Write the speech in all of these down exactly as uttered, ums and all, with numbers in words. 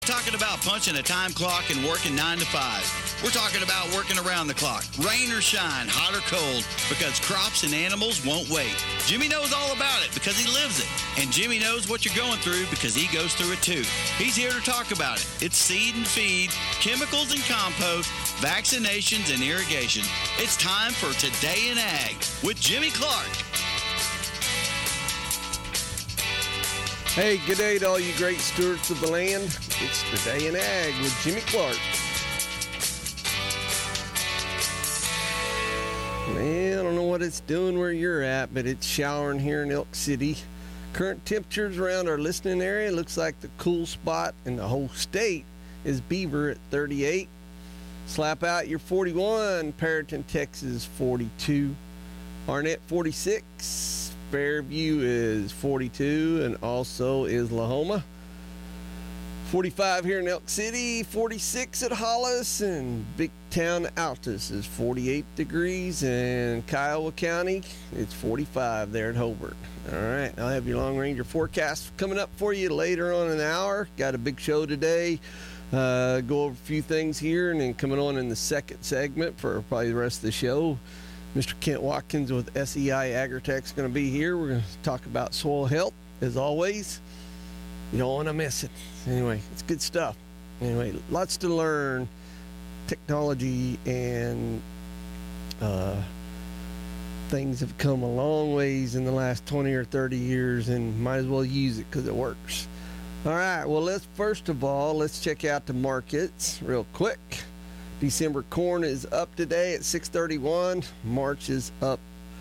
Talking about punching a time clock and working nine to five. We're talking about working around the clock, rain or shine, hot or cold, because crops and animals won't wait. Jimmy knows all about it because he lives it. And Jimmy knows what you're going through because he goes through it too. He's here to talk about it. It's seed and feed, chemicals and compost, vaccinations and irrigation. It's time for Today in Ag with Jimmy Clark. Hey, good day to all you great stewards of the land. It's Today in Ag with Jimmy Clark. Man, I don't know what it's doing where you're at, but it's showering here in Elk City. Current temperatures around our listening area looks like the cool spot in the whole state is Beaver at thirty-eight. Slap out your forty-one, Perryton, Texas forty-two, Arnett forty-six. Fairview is forty-two, and also is Lahoma. forty-five here in Elk City, forty-six at Hollis, and Big Town Altus is forty-eight degrees, and Kiowa County, it's forty-five there at Hobart. All right, I'll have your Long Ranger forecast coming up for you later on in the hour. Got a big show today. Uh, go over a few things here, and then coming on in the second segment for probably the rest of the show, Mister Kent Watkins with S E I Agritech is going to be here. We're going to talk about soil health, as always. You don't want to miss it. Anyway, it's good stuff. Anyway, lots to learn. Technology and uh, things have come a long ways in the last twenty or thirty years, and might as well use it because it works. All right, well, let's first of all, let's check out the markets real quick. December corn is up today at six thirty-one. March is up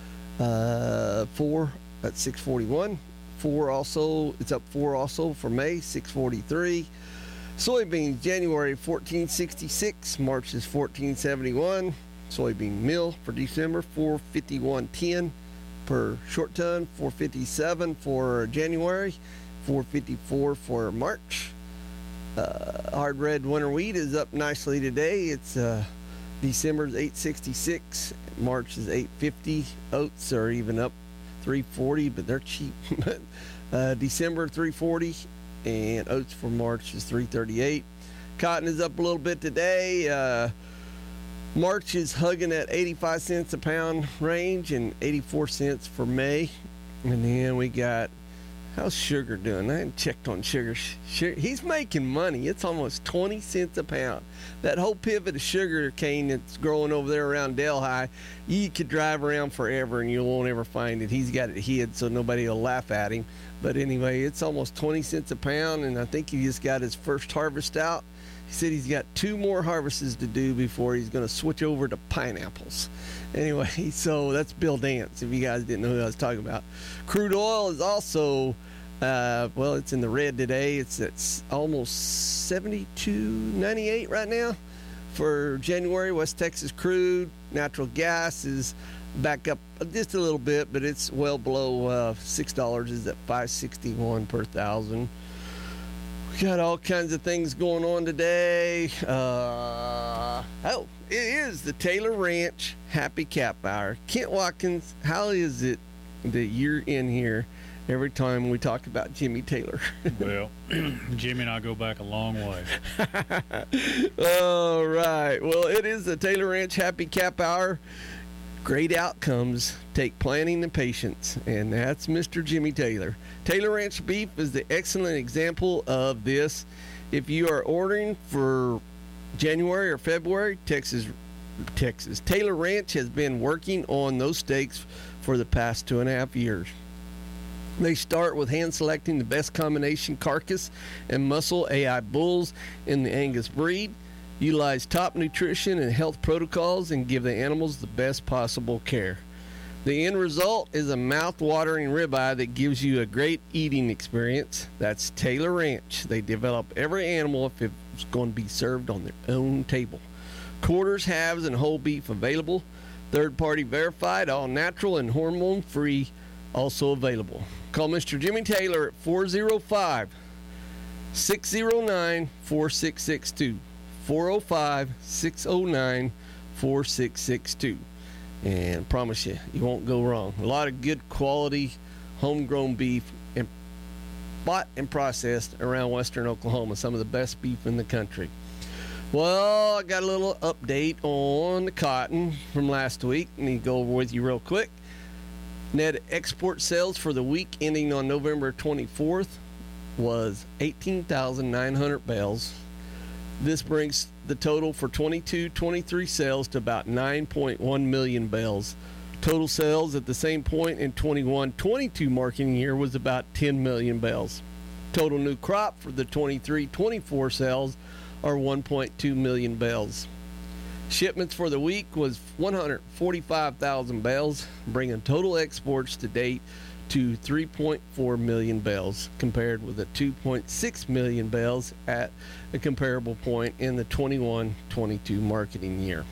uh, four at six forty-one. Four also, it's up four also for May, six forty-three. Soybeans, January fourteen sixty-six. March is fourteen seventy-one. Soybean meal for December, four fifty-one ten per short ton, four fifty-seven for January, four fifty-four for March. Uh, hard red winter wheat is up nicely today. It's uh, December's eight sixty-six, March is eight fifty. Oats are even up three forty, but they're cheap. uh, December three forty, and oats for March is three thirty-eight. Cotton is up a little bit today. Uh, March is hugging at eighty-five cents a pound range and eighty-four cents for May. And then we got, how's sugar doing? I haven't checked on sugar. sugar. He's making money. It's almost twenty cents a pound. That whole pivot of sugar cane that's growing over there around Delhi, you could drive around forever and you won't ever find it. He's got it hid so nobody will laugh at him. But anyway, it's almost twenty cents a pound, and I think he just got his first harvest out. He said he's got two more harvests to do before he's going to switch over to pineapples. Anyway, so that's Bill Dance, if you guys didn't know who I was talking about. Crude oil is also, uh, well, it's in the red today. It's it's almost seventy-two ninety-eight right now for January. West Texas crude. Natural gas is back up just a little bit, but it's well below uh, six dollars. Is at five sixty-one per thousand. We got all kinds of things going on today. Uh, oh, it is the Taylor Ranch Happy Cap Hour. Kent Watkins, how is it that you're in here every time we talk about Jimmy Taylor? Well, Jimmy and I go back a long way. All right. Well, it is the Taylor Ranch Happy Cap Hour. Great outcomes take planning and patience, and that's Mister Jimmy Taylor. Taylor Ranch beef is the excellent example of this. If you are ordering for January or February, Texas, Texas, Taylor Ranch has been working on those steaks for the past two and a half years. They start with hand selecting the best combination carcass and muscle A I bulls in the Angus breed. Utilize top nutrition and health protocols and give the animals the best possible care. The end result is a mouth-watering ribeye that gives you a great eating experience. That's Taylor Ranch. They develop every animal if it's going to be served on their own table. Quarters, halves, and whole beef available. Third-party verified, all natural and hormone-free, also available. Call Mister Jimmy Taylor at four oh five, six oh nine, four six six two. four oh five, six oh nine, four six six two. And I promise you, you won't go wrong. A lot of good quality homegrown beef and bought and processed around western Oklahoma, some of the best beef in the country. Well, I got a little update on the cotton from last week. I need to go over with you real quick. Net export sales for the week ending on November twenty-fourth was eighteen thousand nine hundred bales. This brings the total for twenty-two twenty-three sales to about nine point one million bales. Total sales at the same point in twenty-one twenty-two marketing year was about ten million bales. Total new crop for the twenty-three twenty-four sales are one point two million bales. Shipments for the week was one hundred forty-five thousand bales, bringing total exports to date to three point four million bales, compared with the two point six million bales at a comparable point in the twenty-one twenty-two marketing year.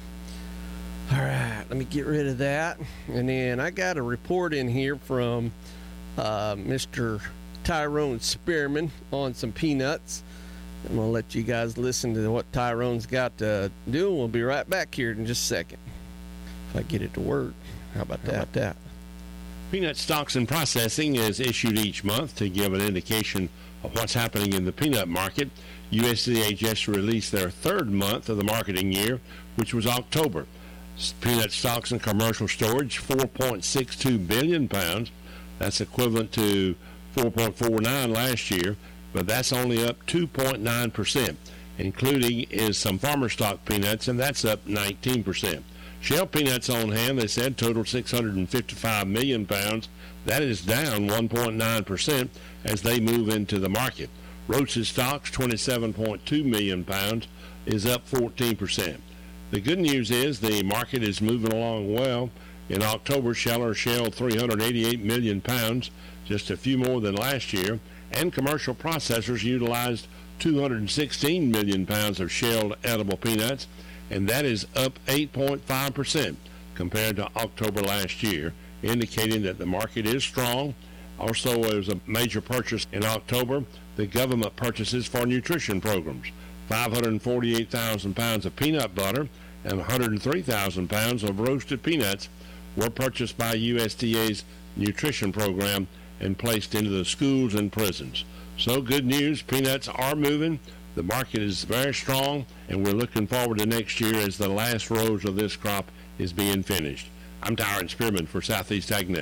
All right, let me get rid of that. And then I got a report in here from uh, Mister Tyrone Spearman on some peanuts. I'm going to let you guys listen to what Tyrone's got to do. We'll be right back here in just a second. If I get it to work. How about that? How about that? Peanut Stocks and Processing is issued each month to give an indication of what's happening in the peanut market. U S D A just released their third month of the marketing year, which was October. Peanut stocks and commercial storage, four point six two billion pounds. That's equivalent to four point four nine last year, but that's only up two point nine percent. Including is some farmer stock peanuts, and that's up nineteen percent. Shell peanuts on hand, they said, total six hundred fifty-five million pounds. That is down one point nine percent as they move into the market. Roach's stocks, twenty-seven point two million pounds, is up fourteen percent. The good news is the market is moving along well. In October, Sheller shelled three hundred eighty-eight million pounds, just a few more than last year, and commercial processors utilized two hundred sixteen million pounds of shelled edible peanuts, and that is up eight point five percent compared to October last year, indicating that the market is strong. Also, there was a major purchase in October, the government purchases for nutrition programs. five hundred forty-eight thousand pounds of peanut butter and one hundred three thousand pounds of roasted peanuts were purchased by U S D A's nutrition program and placed into the schools and prisons. So good news, peanuts are moving. The market is very strong, and we're looking forward to next year as the last rows of this crop is being finished. I'm Tyrone Spearman for Southeast AgNet.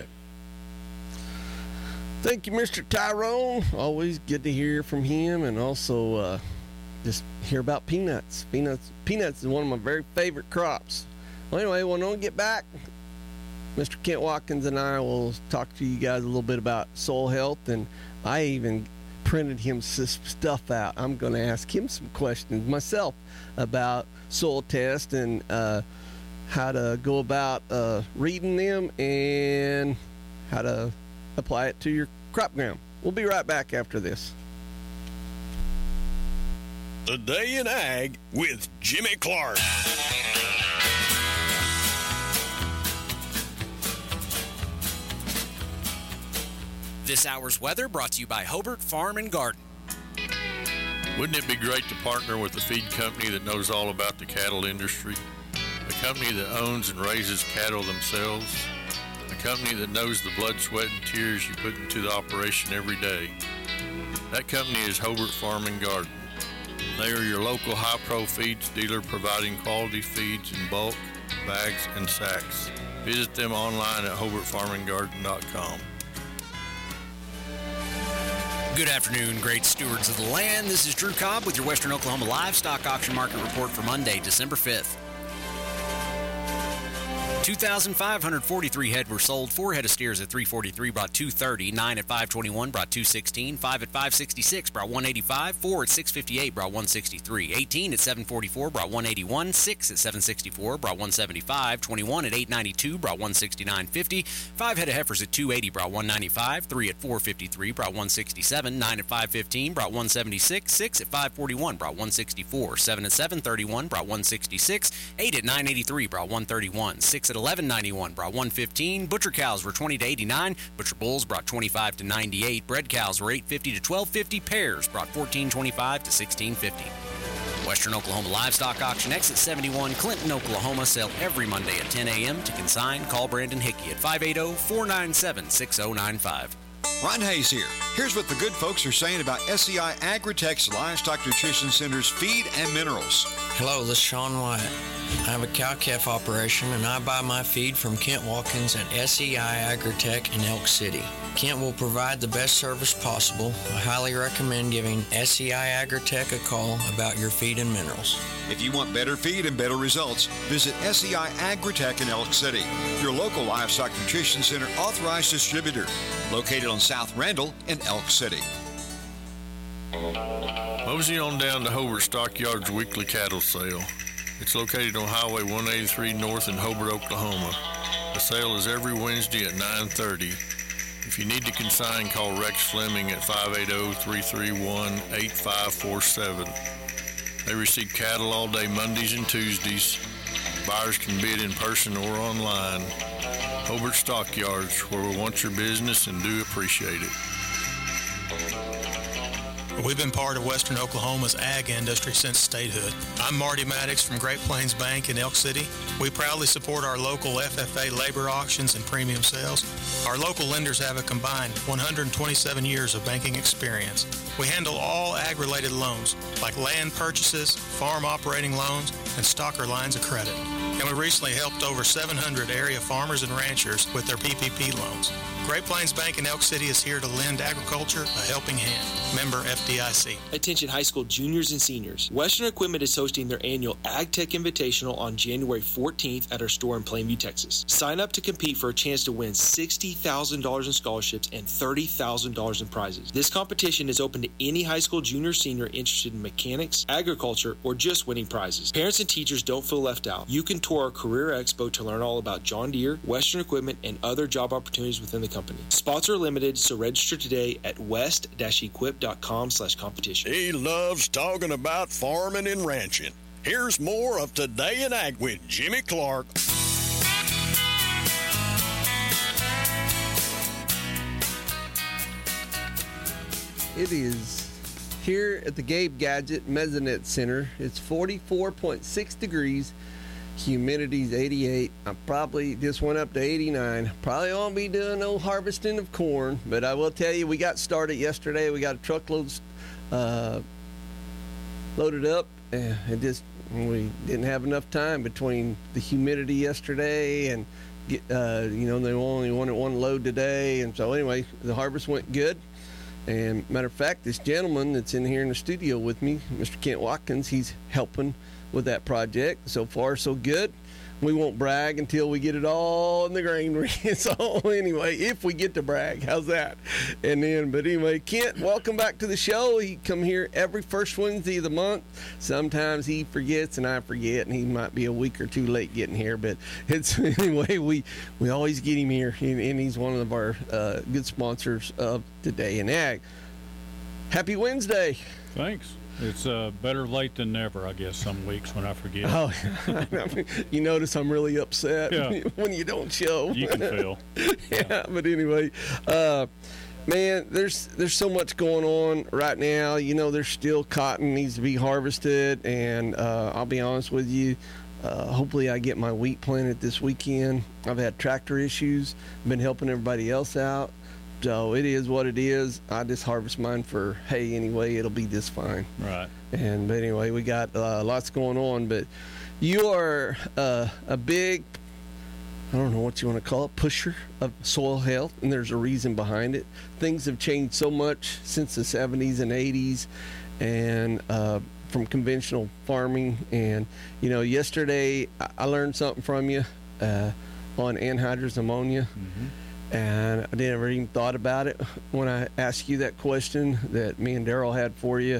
Thank you, Mister Tyrone. Always good to hear from him, and also uh, just hear about peanuts. Peanuts peanuts is one of my very favorite crops. Well, anyway, when I get back, Mister Kent Watkins and I will talk to you guys a little bit about soil health, and I even printed him some stuff out. I'm going to ask him some questions myself about soil tests and uh, how to go about uh, reading them and how to apply it to your crop ground. We'll be right back after this. The Day in Ag with Jimmy Clark. This hour's weather brought to you by Hobart Farm and Garden. Wouldn't it be great to partner with a feed company that knows all about the cattle industry? A company that owns and raises cattle themselves? A company that knows the blood, sweat, and tears you put into the operation every day? That company is Hobart Farm and Garden. They are your local high-pro feeds dealer providing quality feeds in bulk, bags, and sacks. Visit them online at hobart farm and garden dot com. Good afternoon, great stewards of the land. This is Drew Cobb with your Western Oklahoma Livestock Auction Market Report for Monday, December fifth. two thousand five hundred forty-three head were sold. Four head of steers at three forty-three brought two thirty. Nine at five twenty-one brought two sixteen. Five at five sixty-six brought one eighty-five. Four at six fifty-eight brought one sixty-three. Eighteen at seven forty-four brought one eighty-one. Six at seven sixty-four brought one seventy-five. Twenty-one at eight ninety-two brought one sixty-nine fifty. Five head of heifers at two eighty brought one ninety-five. Three at four fifty-three brought one sixty-seven. Nine at five fifteen brought one seventy-six. Six at five forty-one brought one sixty-four. Seven at seven thirty-one brought one sixty-six. Eight at nine eighty-three brought one thirty-one. Six at eleven ninety-one brought one fifteen. Butcher cows were twenty to eighty-nine. Butcher bulls brought twenty-five to ninety-eight. Bred cows were eight fifty to twelve fifty. Pairs brought fourteen twenty-five to sixteen fifty. Western Oklahoma Livestock Auction, exit seventy-one, Clinton, Oklahoma. Sale every Monday at ten a.m. To consign, call Brandon Hickey at five eight zero, four nine seven, six zero nine five. Ron Hayes here. Here's what the good folks are saying about S E I Agritech's Livestock Nutrition Center's feed and minerals. Hello, this is Sean Wyatt. I have a cow-calf operation, and I buy my feed from Kent Watkins at S E I Agritech in Elk City. Kent will provide the best service possible. I highly recommend giving S E I Agritech a call about your feed and minerals. If you want better feed and better results, visit S E I Agritech in Elk City, your local livestock nutrition center authorized distributor, located on South Randall in Elk City. Mosey on down to Hobart Stockyards weekly cattle sale. It's located on Highway one eighty-three North in Hobart, Oklahoma. The sale is every Wednesday at nine thirty. If you need to consign, call Rex Fleming at five eight zero, three three one, eight five four seven. They receive cattle all day Mondays and Tuesdays. Buyers can bid in person or online. Hobart Stockyards, where we want your business and do appreciate it. We've been part of Western Oklahoma's ag industry since statehood. I'm Marty Maddox from Great Plains Bank in Elk City. We proudly support our local F F A labor auctions and premium sales. Our local lenders have a combined one hundred twenty-seven years of banking experience. We handle all ag-related loans, like land purchases, farm operating loans, and stocker lines of credit. And we recently helped over seven hundred area farmers and ranchers with their P P P loans. Great Plains Bank in Elk City is here to lend agriculture a helping hand. Member F D I C. Attention high school juniors and seniors. Western Equipment is hosting their annual Ag Tech Invitational on January fourteenth at our store in Plainview, Texas. Sign up to compete for a chance to win sixty thousand dollars in scholarships and thirty thousand dollars in prizes. This competition is open to any high school junior or senior interested in mechanics, agriculture, or just winning prizes. Parents and teachers don't feel left out. You can tour our Career Expo to learn all about John Deere, Western Equipment, and other job opportunities within the company. Spots are limited, so register today at west dash equip dot com slash competition. He loves talking about farming and ranching. Here's more of Today in Ag with Jimmy Clark. It is here at the Gabe Gadget Mesonet Center. It's forty-four point six degrees. Humidity's eighty-eight. I probably just went up to eighty-nine. Probably won't be doing no harvesting of corn, but I will tell you, we got started yesterday. We got a truckload uh, loaded up, and it just we didn't have enough time between the humidity yesterday and get, uh, you know, they only wanted one load today, and so anyway, the harvest went good. And matter of fact, this gentleman that's in here in the studio with me, Mister Kent Watkins, he's helping with that project. So far, so good. We won't brag until we get it all in the granary. So anyway, if we get to brag, how's that? And then, but anyway, Kent, welcome back to the show. He come here every first Wednesday of the month. Sometimes he forgets and I forget, and he might be a week or two late getting here. But it's anyway, we we always get him here, and, and he's one of our uh, good sponsors of Today in Ag. Happy Wednesday. Thanks. It's uh, better late than never, I guess, some weeks when I forget. Oh, you notice I'm really upset yeah. when you don't show. You can feel. yeah, yeah, but anyway, uh, man, there's there's so much going on right now. You know, there's still cotton needs to be harvested, and uh, I'll be honest with you, uh, hopefully I get my wheat planted this weekend. I've had tractor issues, been helping everybody else out. So it is what it is. I just harvest mine for hay anyway. It'll be just fine. Right. And but anyway, we got uh, lots going on. But you are uh, a big, I don't know what you want to call it, pusher of soil health, and there's a reason behind it. Things have changed so much since the seventies and eighties, and uh, from conventional farming. And you know, yesterday I learned something from you uh, on anhydrous ammonia. Mm-hmm. And I never even thought about it when I asked you that question that me and Daryl had for you.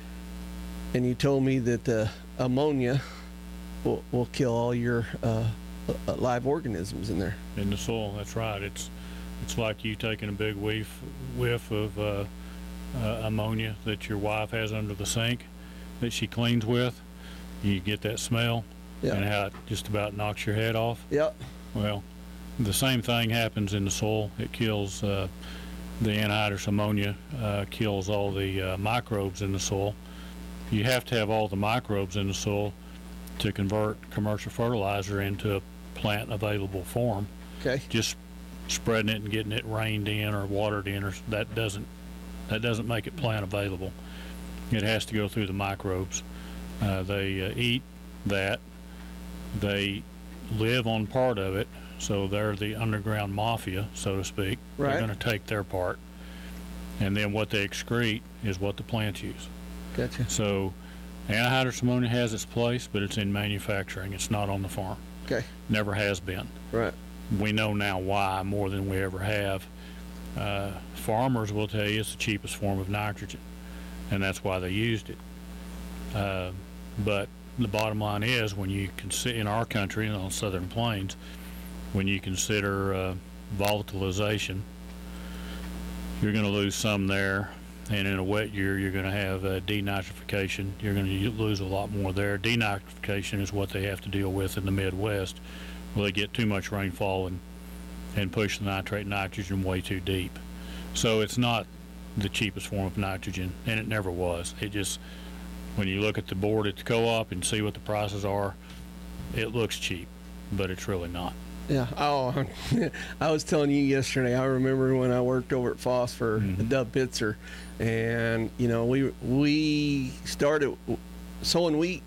And you told me that the ammonia will, will kill all your uh, live organisms in there. In the soil, that's right. It's it's like you taking a big whiff, whiff of uh, uh, ammonia that your wife has under the sink that she cleans with. You get that smell, yeah. and how it just about knocks your head off. Yep. Well, the same thing happens in the soil. It kills uh, the anhydrous ammonia, uh, kills all the uh, microbes in the soil. You have to have all the microbes in the soil to convert commercial fertilizer into a plant available form. Okay. Just spreading it and getting it rained in or watered in, or that doesn't That doesn't make it plant available. It has to go through the microbes. Uh, they uh, eat that. They live on part of it, so they're the underground mafia, so to speak. Right. They're going to take their part. And then what they excrete is what the plants use. Gotcha. So anhydrous ammonia has its place, but it's in manufacturing. It's not on the farm. Okay. Never has been. Right. We know now why more than we ever have. Uh, farmers will tell you it's the cheapest form of nitrogen, and that's why they used it. Uh, but the bottom line is, when you consider, in our country and on southern plains, when you consider uh, volatilization, you're going to lose some there, and in a wet year you're going to have uh, denitrification. You're going to lose a lot more there. Denitrification is what they have to deal with in the Midwest, where they get too much rainfall and and push the nitrate nitrogen way too deep. So it's not the cheapest form of nitrogen, and it never was. It just, when you look at the board at the co-op and see what the prices are, it looks cheap, but it's really not. Yeah. Oh, I was telling you yesterday, I remember when I worked over at Foss for mm-hmm. Dub Pitzer, and, you know, we we started sowing wheat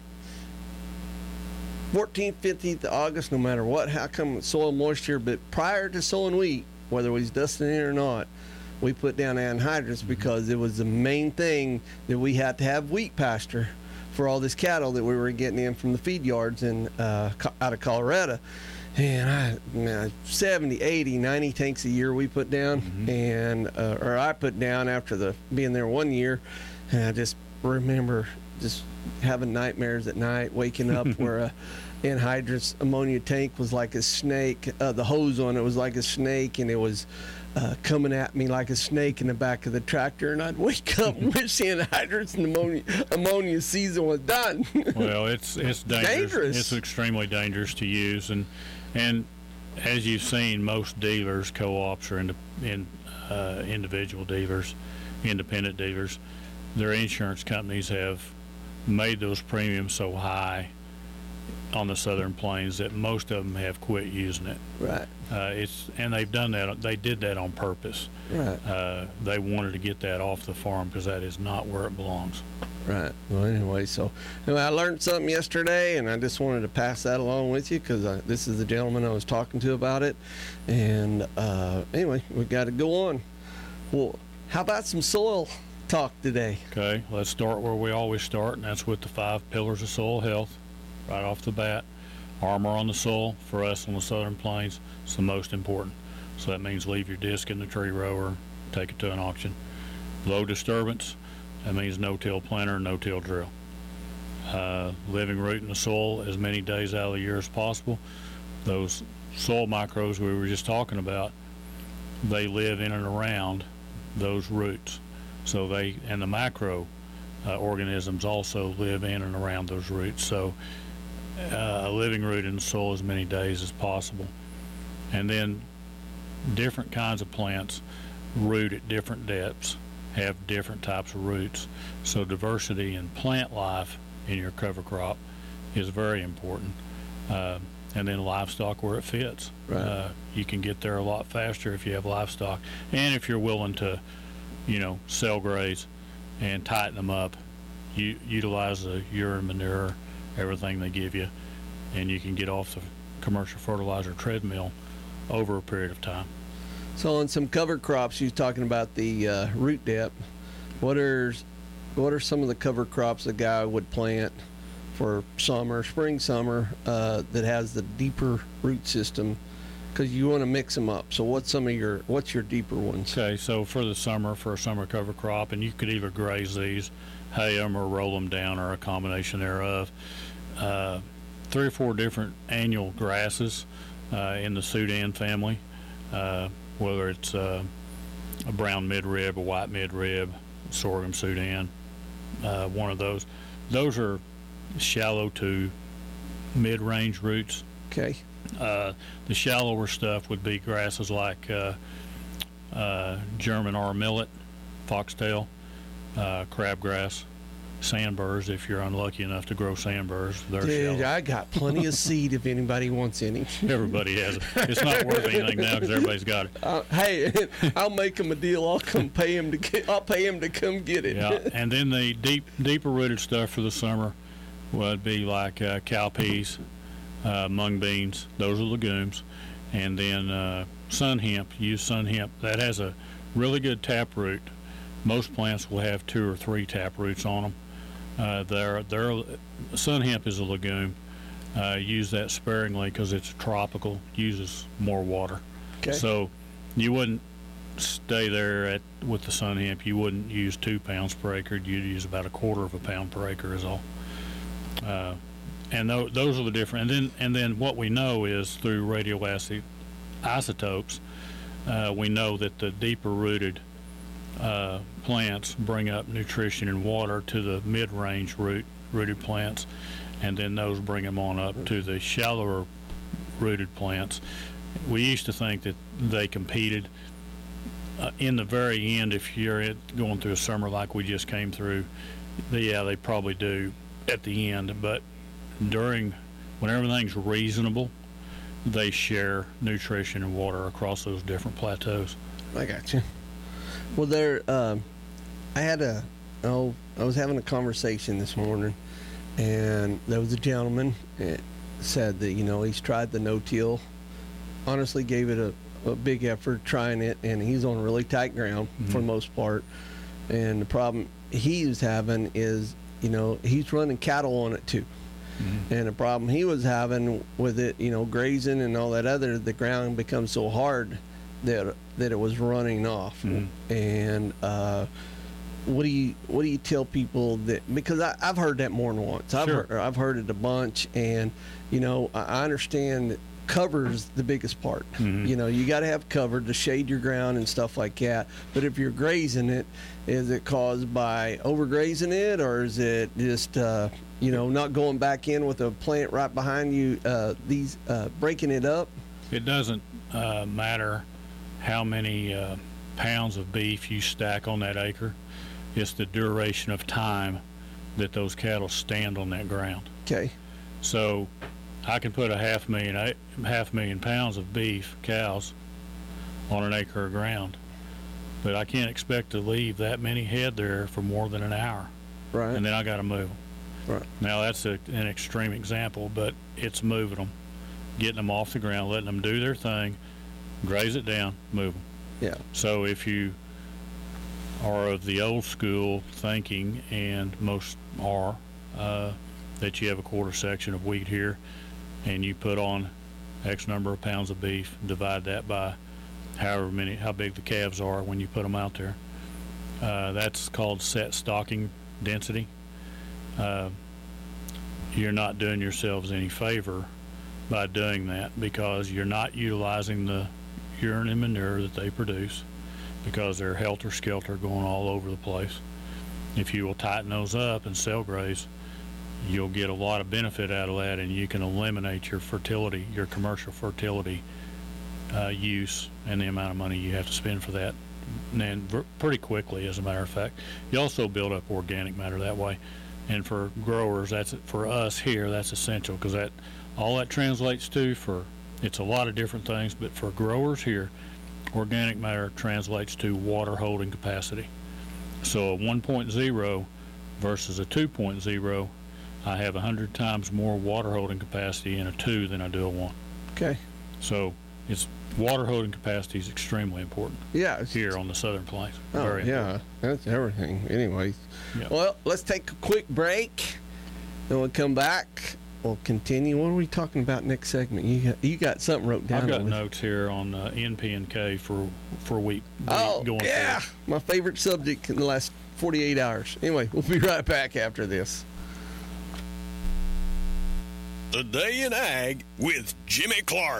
fourteenth, fifteenth of August, no matter what, how come soil moisture, but prior to sowing wheat, whether we was dusting it or not, we put down anhydrous mm-hmm. because it was the main thing that we had to have wheat pasture for all this cattle that we were getting in from the feed yards in uh, out of Colorado. And I, man, seventy, eighty, ninety tanks a year we put down, mm-hmm. and uh, or I put down after the being there one year, and I just remember just having nightmares at night, waking up where a anhydrous ammonia tank was like a snake. Uh, the hose on it was like a snake, and it was uh, coming at me like a snake in the back of the tractor. And I'd wake up and wish the anhydrous and ammonia, ammonia season was done. Well, it's it's dangerous. dangerous. It's extremely dangerous to use, and and as you've seen, most dealers, co-ops, or in, in uh, individual dealers, independent dealers, their insurance companies have made those premiums so high on the southern plains that most of them have quit using it. Right. Uh, it's and they've done that. They did that on purpose. Right. Uh, they wanted to get that off the farm because that is not where it belongs. Right. Well, anyway, so anyway, I learned something yesterday, and I just wanted to pass that along with you because this is the gentleman I was talking to about it. And uh, anyway, we got to go on. Well, how about some soil talk today? Okay, let's start where we always start, and that's with the five pillars of soil health. Right off the bat, armor on the soil for us on the southern plains is the most important. So that means leave your disc in the tree rower, take it to an auction. Low disturbance, that means no-till planter, no-till drill. Uh, living root in the soil as many days out of the year as possible. Those soil microbes we were just talking about, they live in and around those roots. So they, and the macro uh, organisms also live in and around those roots. So uh, a living root in the soil as many days as possible. And then different kinds of plants root at different depths, have different types of roots. So diversity in plant life in your cover crop is very important. Uh, and then livestock where it fits. Right. Uh, you can get there a lot faster if you have livestock, and if you're willing to, you know, cell graze and tighten them up, you utilize the urine, manure, everything they give you, and you can get off the commercial fertilizer treadmill over a period of time. So on some cover crops, you're talking about the uh, root depth. What are what are some of the cover crops a guy would plant for summer, spring, summer, uh, that has the deeper root system? Because you want to mix them up. So what's some of your what's your deeper ones? Okay, so for the summer, for a summer cover crop, and you could either graze these, hay them, or roll them down, or a combination thereof. Uh, three or four different annual grasses uh, in the Sudan family, uh, whether it's uh, a brown midrib, a white midrib, sorghum Sudan, uh, one of those. Those are shallow to mid-range roots. Okay. Uh, the shallower stuff would be grasses like uh, uh, German R millet, foxtail, uh, crabgrass, sandburrs if you're unlucky enough to grow sandburrs. They're Dude, shallow. I got plenty of seed if anybody wants any. Everybody has it. It's not worth anything now because everybody's got it. Uh, hey, I'll make them a deal. I'll come pay them to get. I'll pay them to come get it. Yeah, and then the deep, deeper rooted stuff for the summer would be like uh, cowpeas, uh, mung beans. Those are legumes, and then uh, sun hemp. Use sun hemp. That has a really good taproot. Most plants will have two or three taproots on them. Uh, they're, they're, sun hemp is a legume. Uh, use that sparingly because it's tropical, uses more water. Okay. So you wouldn't stay there at with the sun hemp. You wouldn't use two pounds per acre. You'd use about a quarter of a pound per acre is all. Uh, and th- those are the different. And then and then what we know is through radioactive isotopes, uh, we know that the deeper rooted uh, plants bring up nutrition and water to the mid-range root rooted plants, and then those bring them on up to the shallower rooted plants. We used to think that they competed. Uh, in the very end, if you're at, going through a summer like we just came through, the, yeah, they probably do at the end. But during, when everything's reasonable, they share nutrition and water across those different plateaus. I got you. Well, there, um, I had a, oh, I was having a conversation this morning, and there was a gentleman that said that, you know, he's tried the no-till. Honestly, gave it a, a big effort trying it, and he's on really tight ground mm-hmm. for the most part. And the problem he was having is, you know, he's running cattle on it too. Mm-hmm. And the problem he was having with it, you know, grazing and all that other, the ground becomes so hard that that it was running off. Mm-hmm. And uh, what do you what do you tell people that, because I, I've heard that more than once. I've sure. heard, I've heard it a bunch, and you know, I, I understand cover's the biggest part. Mm-hmm. You know, you got to have cover to shade your ground and stuff like that. But if you're grazing it, is it caused by overgrazing it, or is it just uh, you know, not going back in with a plant right behind you? Uh, these uh, breaking it up. It doesn't uh, matter how many uh, pounds of beef you stack on that acre. It's the duration of time that those cattle stand on that ground. Okay. So I can put a half million half million pounds of beef cows on an acre of ground, but I can't expect to leave that many head there for more than an hour. Right. And then I got to move them. Right. Now that's a, an extreme example, but it's moving them, getting them off the ground, letting them do their thing, graze it down, move them. Yeah. So if you are of the old school thinking, and most are, uh, that you have a quarter section of wheat here, and you put on X number of pounds of beef, divide that by however many, how big the calves are when you put them out there. Uh, that's called set stocking density. Uh, you're not doing yourselves any favor by doing that, because you're not utilizing the urine and manure that they produce, because they're helter-skelter going all over the place. If you will tighten those up and cell graze, you'll get a lot of benefit out of that, and you can eliminate your fertility, your commercial fertility uh, use, and the amount of money you have to spend for that, and v- pretty quickly, as a matter of fact. You also build up organic matter that way, and for growers, that's for us here, that's essential, because that all that translates to for it's a lot of different things, but for growers here, organic matter translates to water holding capacity. So a one point oh versus a two point oh, I have one hundred times more water holding capacity in a two than I do a one. Okay. So it's water holding capacity is extremely important. Yeah. Here on the Southern Plains. Oh, Very yeah. important. That's everything. Anyways. Yeah. Well, let's take a quick break. Then we'll come back. We'll continue. What are we talking about next segment? You got, you got something wrote down. I've got over notes here on uh, N P and K for for wheat. Oh, going yeah. forward. My favorite subject in the last forty-eight hours. Anyway, we'll be right back after this. The Day in Ag with Jimmy Clark.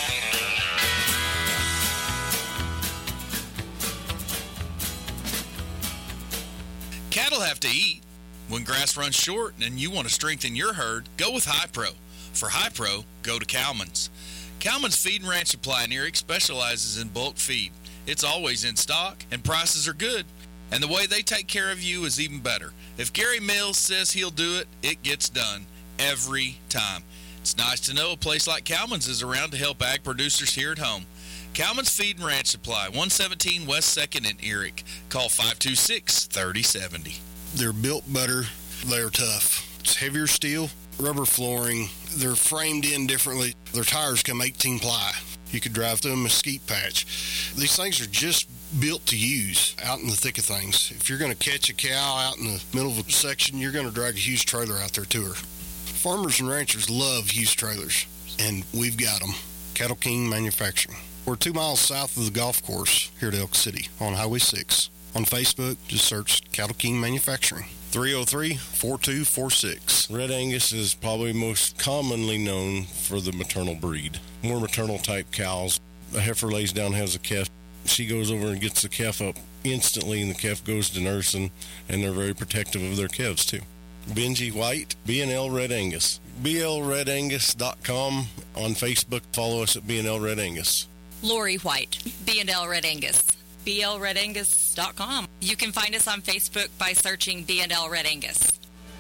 Cattle have to eat. When grass runs short and you want to strengthen your herd, go with Hi-Pro. For Hi-Pro, go to Cowman's. Cowman's Feed and Ranch Supply in Eric specializes in bulk feed. It's always in stock and prices are good. And the way they take care of you is even better. If Gary Mills says he'll do it, it gets done every time. It's nice to know a place like Cowman's is around to help ag producers here at home. Cowman's Feed and Ranch Supply, one seventeen West second in Eric. Call five two six, three oh seven oh. They're built better. They're tough. It's heavier steel, rubber flooring. They're framed in differently. Their tires come eighteen ply. You could drive through a mesquite patch. These things are just built to use out in the thick of things. If you're going to catch a cow out in the middle of a section, you're going to drag a huge trailer out there to her. Farmers and ranchers love huge trailers, and we've got them. Cattle King Manufacturing. We're two miles south of the golf course here at Elk City on Highway six. On Facebook, just search Cattle King Manufacturing. three oh three, four two four six. Red Angus is probably most commonly known for the maternal breed. More maternal type cows. A heifer lays down, has a calf. She goes over and gets the calf up instantly, and the calf goes to nursing, and they're very protective of their calves too. Benji White, B and L Red Angus. B L red angus dot com on Facebook. Follow us at B and L Red Angus. Lori White, B and L Red Angus. B L red angus dot com. You can find us on Facebook by searching B and L Red Angus.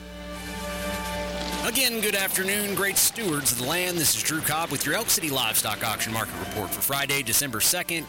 Again, good afternoon, great stewards of the land. This is Drew Cobb with your Elk City Livestock Auction Market Report for Friday, December second.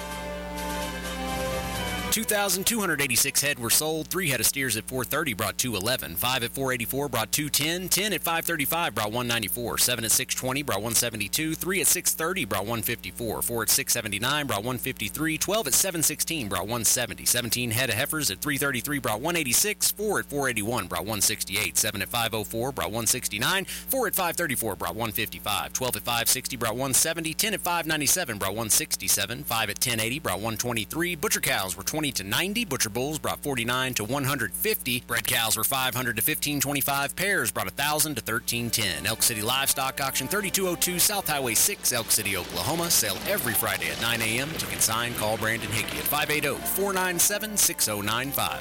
two thousand two hundred eighty-six head were sold. Three head of steers at four thirty brought two eleven. Five at four eighty-four brought two ten. Ten at five thirty-five brought one ninety-four. Seven at six twenty brought one seventy-two. Three at six thirty brought one fifty-four. Four at six seventy-nine brought one fifty-three. Twelve at seven sixteen brought one seventy. Seventeen head of heifers at three thirty-three brought one eighty-six. Four at four eighty-one brought one sixty-eight. Seven at five oh four brought one sixty-nine. Four at five thirty-four brought one fifty-five. Twelve at five sixty brought one seventy. Ten at five ninety-seven brought one sixty-seven. Five at ten eighty brought one twenty-three. Butcher cows were twenty to ninety. Butcher bulls brought forty-nine to one fifty. Bred cows were five hundred to fifteen twenty-five. Pairs brought one thousand to thirteen ten. Elk City Livestock Auction, thirty-two oh two South Highway six, Elk City, Oklahoma. Sale every Friday at nine a.m. To consign, call Brandon Hickey at five eight zero, four nine seven, six zero nine five.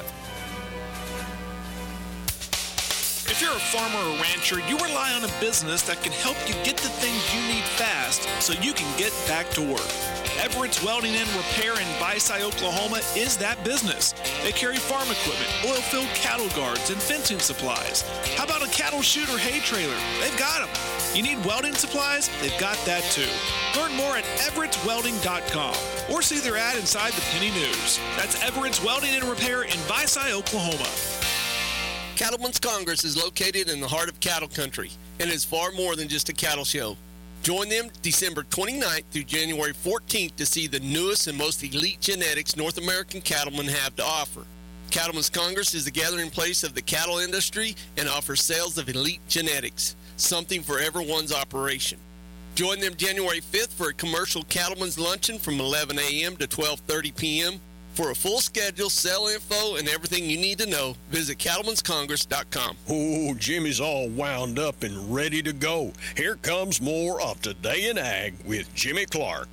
If you're a farmer or rancher, you rely on a business that can help you get the things you need fast so you can get back to work. Everett's Welding and Repair in Visay, Oklahoma is that business. They carry farm equipment, oil-filled cattle guards, and fencing supplies. How about a cattle chute or hay trailer? They've got them. You need welding supplies? They've got that too. Learn more at everett's welding dot com or see their ad inside the Penny News. That's Everett's Welding and Repair in Visay, Oklahoma. Cattlemen's Congress is located in the heart of cattle country and is far more than just a cattle show. Join them December twenty-ninth through January fourteenth to see the newest and most elite genetics North American cattlemen have to offer. Cattlemen's Congress is the gathering place of the cattle industry and offers sales of elite genetics, something for everyone's operation. Join them January fifth for a commercial cattlemen's luncheon from eleven a.m. to twelve thirty p.m. For a full schedule, sell info, and everything you need to know, visit cattlemens congress dot com. Oh, Jimmy's all wound up and ready to go. Here comes more of Today in Ag with Jimmy Clark.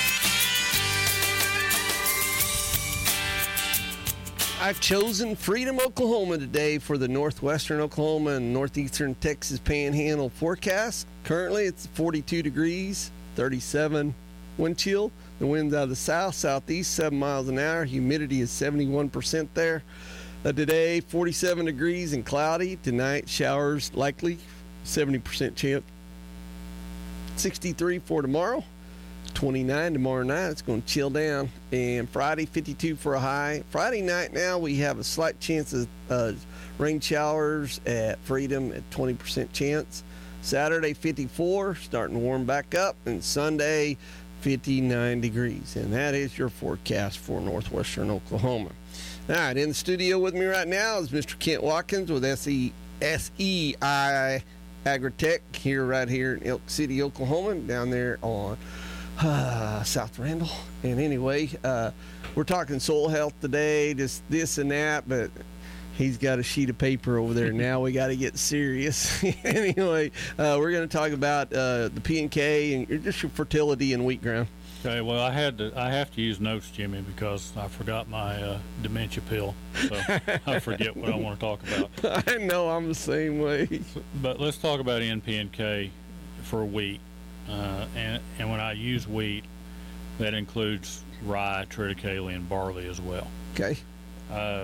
I've chosen Freedom, Oklahoma today for the northwestern Oklahoma and northeastern Texas Panhandle forecast. Currently, it's forty-two degrees, thirty-seven wind chill. The wind's out of the south, southeast, seven miles an hour. Humidity is seventy-one percent there. Uh, today, forty-seven degrees and cloudy. Tonight, showers likely, seventy percent chance. sixty-three for tomorrow. twenty-nine tomorrow night. It's going to chill down. And Friday, fifty-two for a high. Friday night now, we have a slight chance of uh, rain showers at Freedom at twenty percent chance. Saturday, fifty-four, starting to warm back up. And Sunday, fifty-nine degrees. And that is your forecast for northwestern Oklahoma. All right, in the studio with me right now is Mister Kent Watkins with S E I Agritech here right here in Elk City, Oklahoma, down there on uh, South Randall. And anyway, uh, we're talking soil health today, just this and that, but he's got a sheet of paper over there. Now we got to get serious. Anyway, uh, we're going to talk about uh, the P and K and just your fertility in wheat ground. Okay, well, I had to. I have to use notes, Jimmy, because I forgot my uh, dementia pill, so I forget what I want to talk about. I know, I'm the same way. But let's talk about N P and K for wheat, uh, and and when I use wheat, that includes rye, triticale, and barley as well. Okay. Uh,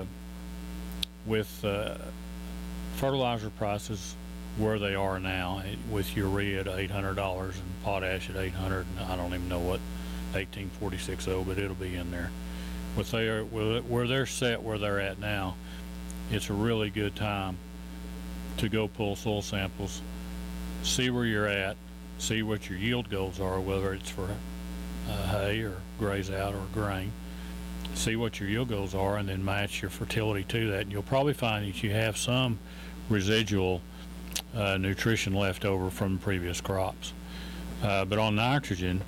with uh, fertilizer prices where they are now, with urea at eight hundred dollars and potash at eight hundred dollars, and I don't even know what eighteen forty-six oh, but it'll be in there. With they are, where they're set where they're at now, it's a really good time to go pull soil samples, see where you're at, see what your yield goals are, whether it's for uh, hay or graze out or grain. See what your yield goals are, and then match your fertility to that. And you'll probably find that you have some residual uh, nutrition left over from previous crops. Uh, but on nitrogen,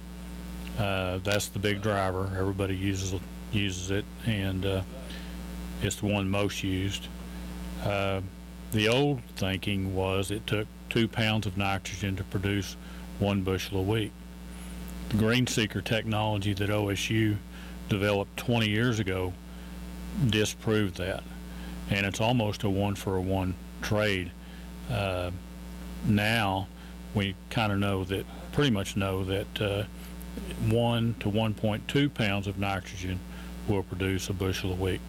uh, that's the big driver. Everybody uses uses it, and uh, it's the one most used. Uh, the old thinking was it took two pounds of nitrogen to produce one bushel a week. The Green Seeker technology that O S U developed twenty years ago disproved that, and it's almost a one for a one trade. Uh, now we kind of know that, pretty much know that uh, one to one point two pounds of nitrogen will produce a bushel a week.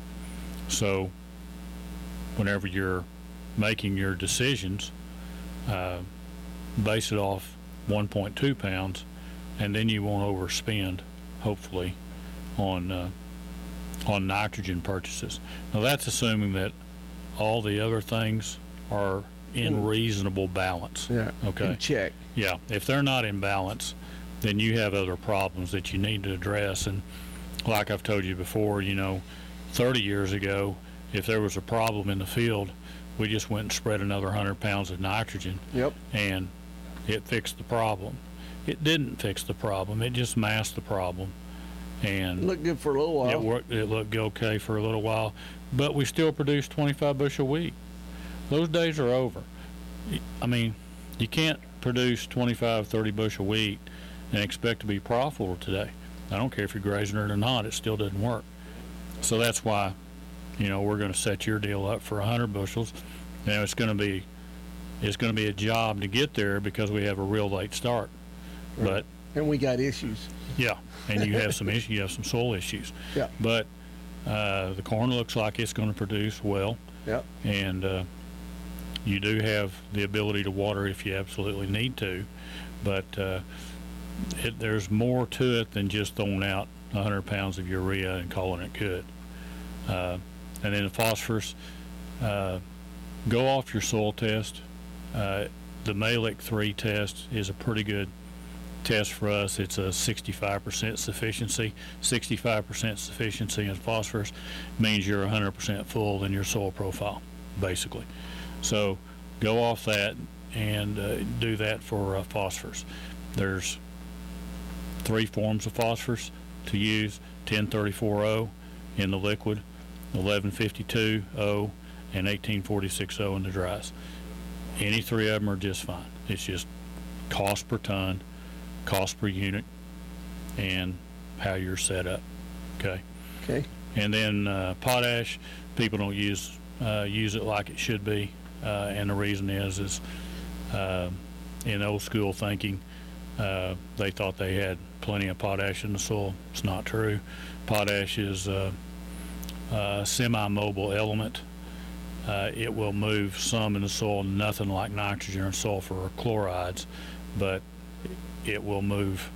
So whenever you're making your decisions, uh, base it off one point two pounds, and then you won't overspend, hopefully, on uh, on nitrogen purchases. Now that's assuming that all the other things are in reasonable balance. Yeah. Okay. In check. Yeah. If they're not in balance, then you have other problems that you need to address. And like I've told you before, you know, thirty years ago, if there was a problem in the field, we just went and spread another one hundred pounds of nitrogen. Yep. And it fixed the problem. It didn't fix the problem. It just masked the problem. And it looked good for a little while. It worked. It looked okay for a little while, but we still produced twenty-five bushel a week. Those days are over. I mean, you can't produce twenty-five, thirty bushel a week and expect to be profitable today. I don't care if you're grazing it or not; it still doesn't work. So that's why, you know, we're going to set your deal up for one hundred bushels. You know, it's going to be, it's going to be a job to get there because we have a real late start. Right. But and we got issues. Yeah, and you have some issues. You have some soil issues. Yeah. But uh, the corn looks like it's going to produce well. Yep. And uh, you do have the ability to water if you absolutely need to, but uh, it, there's more to it than just throwing out one hundred pounds of urea and calling it good. Uh, and then the phosphorus, uh, go off your soil test. Uh, the Malic three test is a pretty good test for us. It's a sixty-five percent sufficiency. sixty-five percent sufficiency in phosphorus means you're one hundred percent full in your soil profile, basically. So go off that and uh, do that for uh, phosphorus. There's three forms of phosphorus to use: ten thirty-four O in the liquid, eleven fifty-two O, and eighteen forty-six O in the dries. Any three of them are just fine. It's just cost per ton, cost per unit, and how you're set up. Okay. Okay. And then uh, potash, people don't use uh, use it like it should be, uh, and the reason is is uh, in old school thinking, uh, they thought they had plenty of potash in the soil. It's not true. Potash is uh, a semi-mobile element. Uh, it will move some in the soil, nothing like nitrogen or sulfur or chlorides, but it will move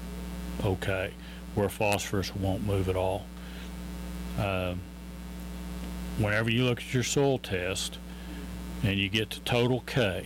okay, where phosphorus won't move at all. Uh, whenever you look at your soil test and you get to total K,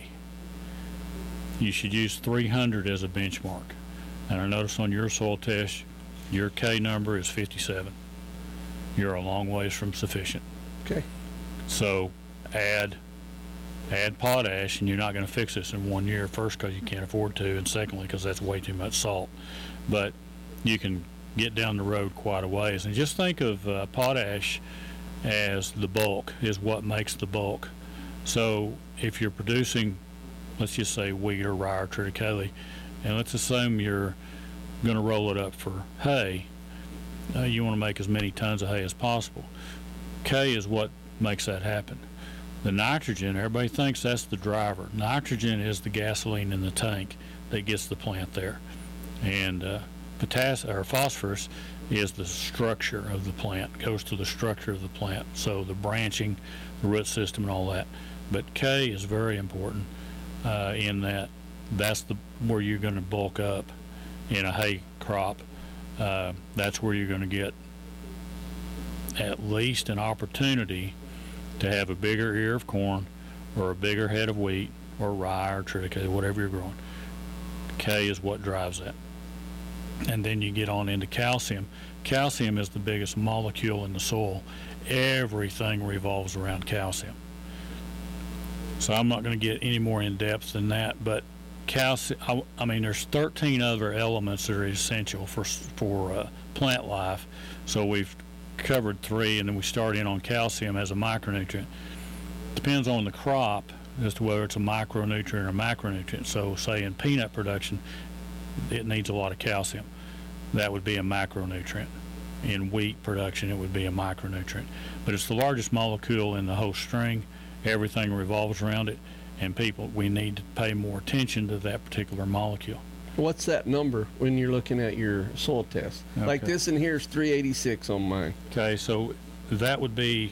you should use three hundred as a benchmark. And I notice on your soil test, your K number is fifty-seven. You're a long ways from sufficient. Okay. So add add potash, and you're not going to fix this in one year. First, because you can't afford to, and secondly, because that's way too much salt. But you can get down the road quite a ways. And just think of uh, potash as the bulk, is what makes the bulk. So if you're producing, let's just say wheat or rye or triticale, and let's assume you're going to roll it up for hay, uh, you want to make as many tons of hay as possible. K is what makes that happen. The nitrogen, everybody thinks that's the driver. Nitrogen is the gasoline in the tank that gets the plant there. And uh, potassium or phosphorus is the structure of the plant. It goes to the structure of the plant. So the branching, the root system, and all that. But K is very important uh, in that that's the where you're going to bulk up in a hay crop. Uh, that's where you're going to get at least an opportunity to have a bigger ear of corn or a bigger head of wheat or rye or triticale, whatever you're growing. K is what drives that. And then you get on into calcium. Calcium is the biggest molecule in the soil. Everything revolves around calcium. So I'm not going to get any more in depth than that, but calcium, I, I mean, there's thirteen other elements that are essential for for uh, plant life. So we've covered three, and then we start in on calcium as a micronutrient. Depends on the crop as to whether it's a micronutrient or a macronutrient. So say in peanut production, it needs a lot of calcium. That would be a macronutrient. In wheat production, it would be a micronutrient. But it's the largest molecule in the whole string. Everything revolves around it, and people, we need to pay more attention to that particular molecule. What's that number when you're looking at your soil test? Okay. Like this in here is three eighty-six on mine. Okay, so that would be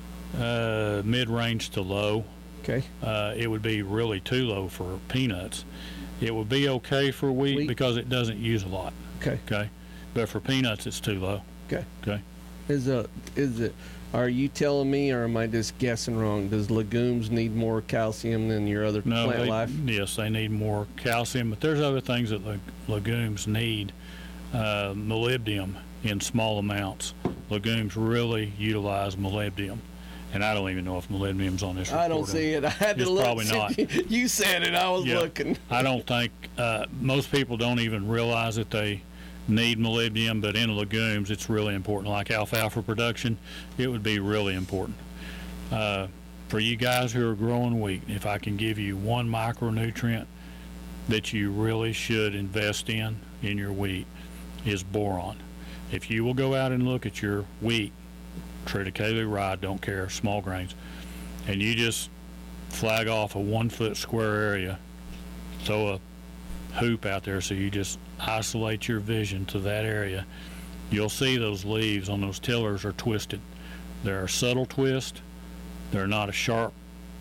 uh, mid-range to low. Okay. Uh, it would be really too low for peanuts. It would be okay for wheat, wheat because it doesn't use a lot. Okay. Okay. But for peanuts, it's too low. Okay. Okay. Is a is it? Are you telling me, or am I just guessing wrong? Does legumes need more calcium than your other no, plant they, life? Yes, they need more calcium, but there's other things that leg- legumes need. Uh, molybdenum in small amounts. Legumes really utilize molybdenum. And I don't even know if molybdenum's on this report. I don't see it. I had it's to look. Probably not. You said it. I was yeah, looking. I don't think uh, most people don't even realize that they need molybdenum, but in legumes it's really important. Like alfalfa production, it would be really important. Uh, for you guys who are growing wheat, if I can give you one micronutrient that you really should invest in in your wheat is boron. If you will go out and look at your wheat, triticale, rye, don't care, small grains, and you just flag off a one foot square area, throw a hoop out there so you just isolate your vision to that area, you'll see those leaves on those tillers are twisted. They're a subtle twist. They're not a sharp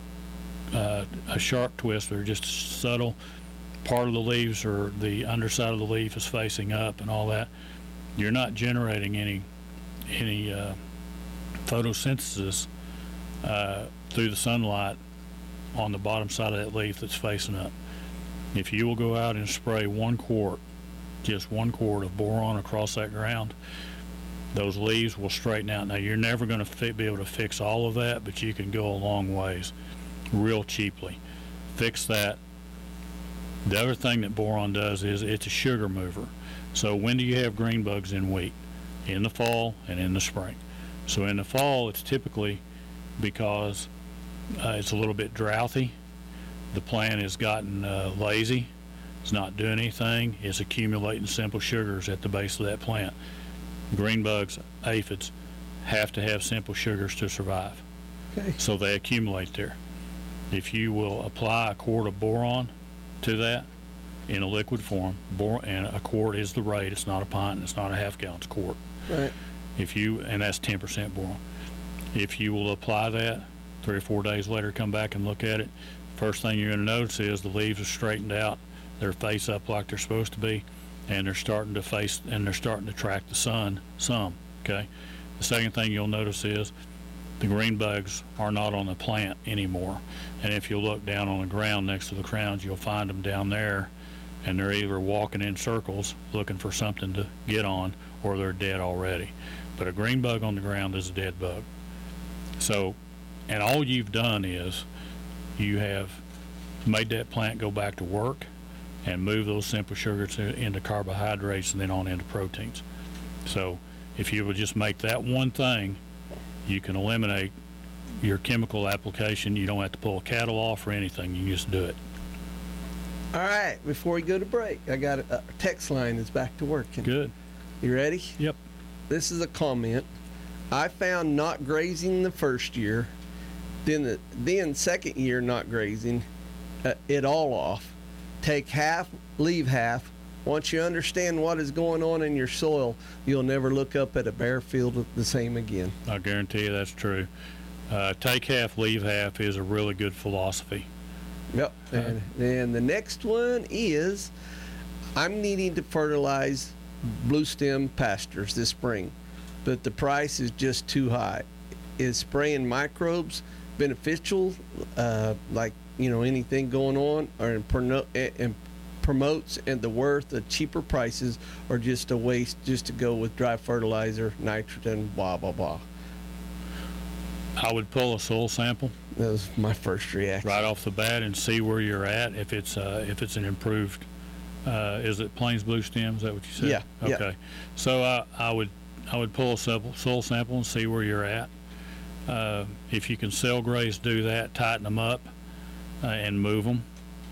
uh, a sharp twist. They're just subtle. Part of the leaves or the underside of the leaf is facing up and all that. You're not generating any any uh, photosynthesis uh, through the sunlight on the bottom side of that leaf that's facing up. If you will go out and spray one quart, just one quart of boron across that ground, those leaves will straighten out. Now, you're never going to fi- be able to fix all of that, but you can go a long ways real cheaply. Fix that. The other thing that boron does is it's a sugar mover. So when do you have green bugs in wheat? In the fall and in the spring. So in the fall, it's typically because uh, it's a little bit drouthy. The plant has gotten uh, lazy. It's not doing anything. It's accumulating simple sugars at the base of that plant. Green bugs, aphids, have to have simple sugars to survive. Okay. So they accumulate there. If you will apply a quart of boron to that in a liquid form, bor- and a quart is the rate. It's not a pint. It's not a half gallon. It's a quart. Right. If you and that's ten percent boron. If you will apply that, three or four days later, come back and look at it. First thing you're going to notice is the leaves are straightened out. They're face up like they're supposed to be, and they're starting to face and they're starting to track the sun some. Okay. The second thing you'll notice is the green bugs are not on the plant anymore. And if you look down on the ground next to the crowns, you'll find them down there, and they're either walking in circles looking for something to get on, or they're dead already. But a green bug on the ground is a dead bug. So, and all you've done is you have made that plant go back to work and move those simple sugars into carbohydrates and then on into proteins. So if you would just make that one thing, you can eliminate your chemical application. You don't have to pull a cattle off or anything. You just do it. All right, before we go to break, I got a, a text line is back to working. Good. You ready? Yep. This is a comment. I found not grazing the first year, then the then second year not grazing, uh, it all off. Take half, leave half, Once you understand what is going on in your soil, you'll never look up at a bare field the same again. I guarantee you that's true. Uh, take half, leave half is a really good philosophy. Yep. And then the next one is, I'm needing to fertilize blue stem pastures this spring, but the price is just too high. Is spraying microbes beneficial, uh, like, you know, anything going on, or in perno- and promotes and the worth of cheaper prices, or just a waste just to go with dry fertilizer, nitrogen, blah, blah, blah? I would pull a soil sample. That was my first reaction. Right off the bat, and see where you're at. If it's uh, if it's an improved, uh, is it Plains Blue Stem? Is that what you said? Yeah. Okay. Yeah. So uh, I would I would pull a sample, soil sample and see where you're at. Uh, if you can cell graze, do that. Tighten them up uh, and move them.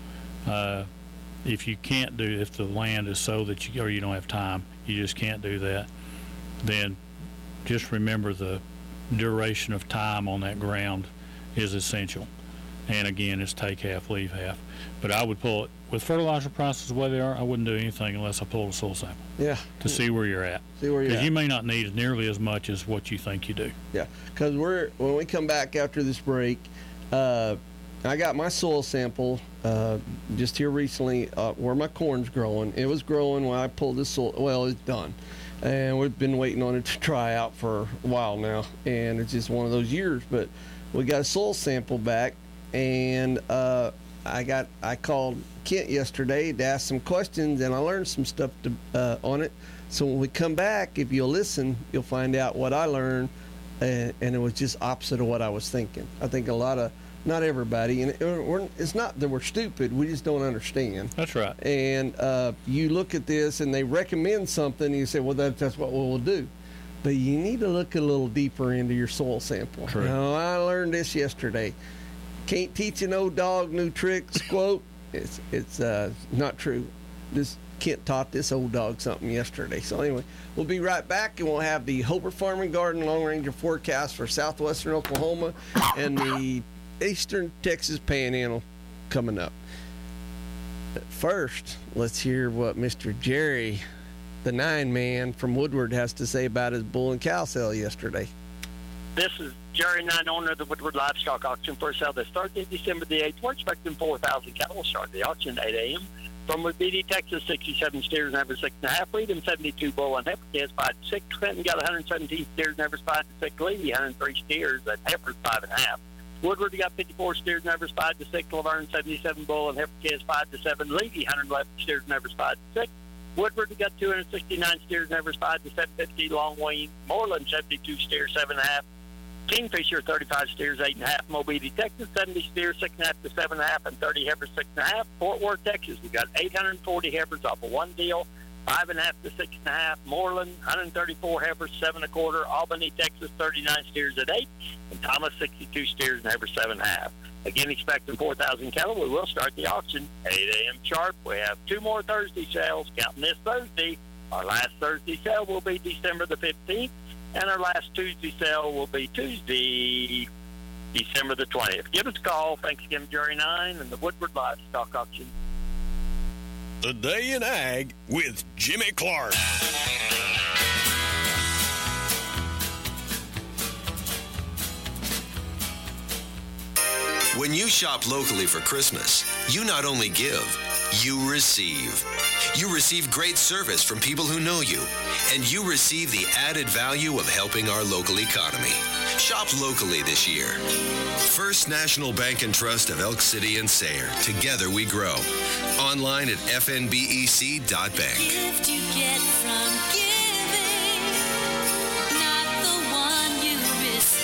Uh, if you can't do, if the land is so that you or you don't have time, you just can't do that. Then just remember the duration of time on that ground is essential. And again, it's take half, leave half. But I would pull it with fertilizer prices the way they are. I wouldn't do anything unless I pulled a soil sample. Yeah. To see where you're at. See where you're at. Because you may not need nearly as much as what you think you do. Yeah. Because we're when we come back after this break, uh, I got my soil sample uh, just here recently uh, where my corn's growing. It was growing when I pulled this soil. Well, it's done. And we've been waiting on it to dry out for a while now, and it's just one of those years. But we got a soil sample back, and uh, I got I called Kent yesterday to ask some questions, and I learned some stuff to, uh, on it. So when we come back, if you'll listen, you'll find out what I learned, and, and it was just opposite of what I was thinking. I think a lot of not everybody, and it, we're, it's not that we're stupid, we just don't understand. That's right. And uh, you look at this and they recommend something, and you say, well, that, that's what we'll do. But you need to look a little deeper into your soil sample. True. Now, I learned this yesterday. Can't teach an old dog new tricks, quote. It's it's uh, not true. This Kent taught this old dog something yesterday. So anyway, we'll be right back, and we'll have the Hobart Farm and Garden Long Ranger forecast for southwestern Oklahoma and the eastern Texas Panhandle coming up. But first, let's hear what Mister Jerry, the nine man from Woodward, has to say about his bull and cow sale yesterday. This is Jerry Nine, owner of the Woodward Livestock Auction for sale this Thursday, December the eighth. We're expecting four thousand cattle. Start the auction at eight a.m. From Wabiti, Texas, sixty-seven steers and average six and a half. Freedom, seventy-two bull and heifer calves, five to six. Clinton got one hundred seventeen steers and average five to six. Levy, one hundred three steers and heifers, five and a half. Woodward got fifty-four steers and average five to six. Laverne, seventy-seven bull and heifer calves, five to seven. Levy, one hundred eleven steers and average five to six. Woodward got two hundred sixty-nine steers and average five to seven fifty. Long Wayne, Moreland, seventy-two steers, seven and a half. Kingfisher, thirty-five steers, eight and a half. Mobile, Texas, seventy steers, six and a half to seven and a half, and thirty heifers, six and a half. Fort Worth, Texas, we got eight hundred forty heifers off of one deal, five and a half to six and a half. Moreland, one hundred thirty-four heifers, seven and a quarter. Albany, Texas, thirty-nine steers at eight, and Thomas, sixty-two steers and heifers, seven and a half. Again, expecting four thousand cattle. We will start the auction eight a.m. sharp. We have two more Thursday sales, counting this Thursday. Our last Thursday sale will be December the fifteenth. And our last Tuesday sale will be Tuesday, December the twentieth. Give us a call. Thanks again, Jerry Nine and the Woodward Livestock Auction. Today in Ag with Jimmy Clark. When you shop locally for Christmas, you not only give, you receive. You receive great service from people who know you, and you receive the added value of helping our local economy. Shop locally this year. First National Bank and Trust of Elk City and Sayre. Together we grow. Online at f n b e c dot bank. Gift you get from giving, not the one you receive.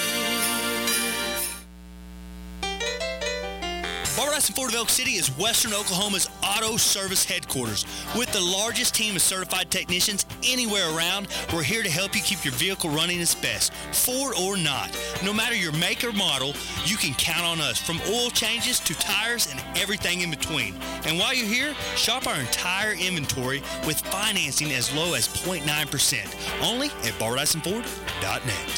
Barbara Ford of Elk City is Western Oklahoma's auto service headquarters. With the largest team of certified technicians anywhere around, we're here to help you keep your vehicle running its best, Ford or not. No matter your make or model, you can count on us, from oil changes to tires and everything in between. And while you're here, shop our entire inventory with financing as low as zero point nine percent, only at barbara dyson ford dot net.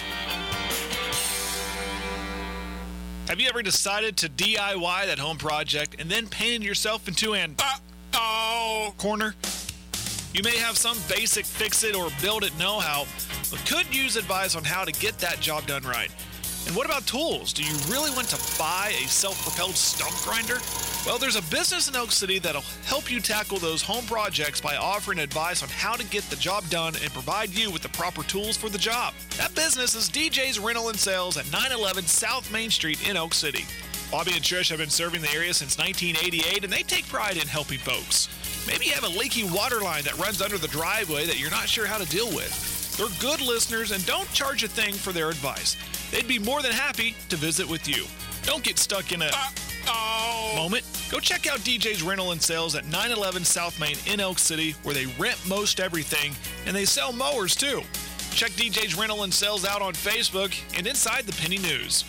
Have you ever decided to D I Y that home project and then painted yourself into an uh-oh corner? You may have some basic fix-it or build-it know-how, but could use advice on how to get that job done right. And what about tools? Do you really want to buy a self-propelled stump grinder? Well, there's a business in Elk City that'll help you tackle those home projects by offering advice on how to get the job done and provide you with the proper tools for the job. That business is D J's Rental and Sales at nine eleven South Main Street in Elk City. Bobby and Trish have been serving the area since nineteen eighty-eight, and they take pride in helping folks. Maybe you have a leaky water line that runs under the driveway that you're not sure how to deal with. They're good listeners and don't charge a thing for their advice. They'd be more than happy to visit with you. Don't get stuck in a uh-oh moment. Go check out D J's Rental and Sales at nine eleven South Main in Elk City, where they rent most everything, and they sell mowers too. Check D J's Rental and Sales out on Facebook and inside the Penny News.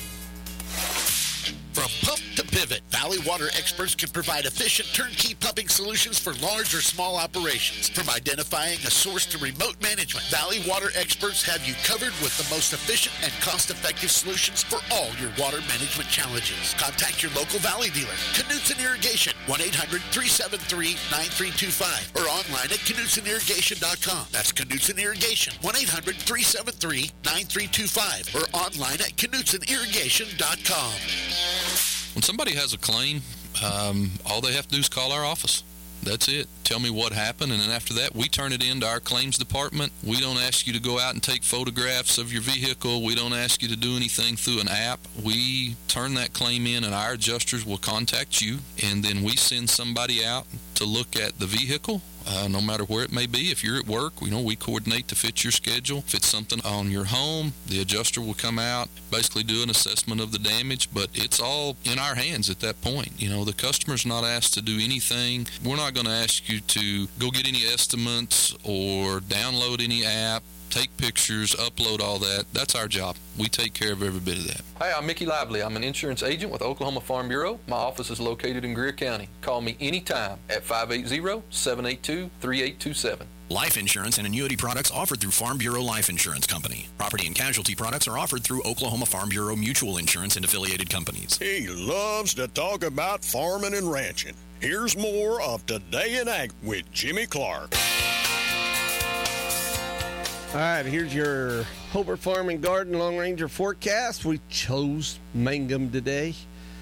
From pump to pivot, Valley Water experts can provide efficient turnkey pumping solutions for large or small operations. From identifying a source to remote management, Valley Water experts have you covered with the most efficient and cost-effective solutions for all your water management challenges. Contact your local Valley dealer, Knutson Irrigation, one eight hundred, three seven three, nine three two five, or online at knutson irrigation dot com. That's Knutson Irrigation, one eight hundred, three seven three, nine three two five, or online at knutson irrigation dot com. When somebody has a claim, um, all they have to do is call our office. That's it. Tell me what happened, and then after that, we turn it into our claims department. We don't ask you to go out and take photographs of your vehicle. We don't ask you to do anything through an app. We turn that claim in, and our adjusters will contact you, and then we send somebody out to look at the vehicle, uh, no matter where it may be. If you're at work, you know, we coordinate to fit your schedule. If it's something on your home, the adjuster will come out, basically do an assessment of the damage, but it's all in our hands at that point. You know, the customer's not asked to do anything. We're not going to ask you to go get any estimates or download any app, take pictures, upload all that. That's our job. We take care of every bit of that. Hi, I'm Mickey Lively. I'm an insurance agent with Oklahoma Farm Bureau. My office is located in Greer County. Call me anytime at five eight zero, seven eight two, three eight two seven. Life insurance and annuity products offered through Farm Bureau Life Insurance Company. Property and casualty products are offered through Oklahoma Farm Bureau Mutual Insurance and affiliated companies. He loves to talk about farming and ranching. Here's more of Today in Ag with Jimmy Clark. All right, here's your Hobart Farm and Garden Long Ranger forecast. We chose Mangum today.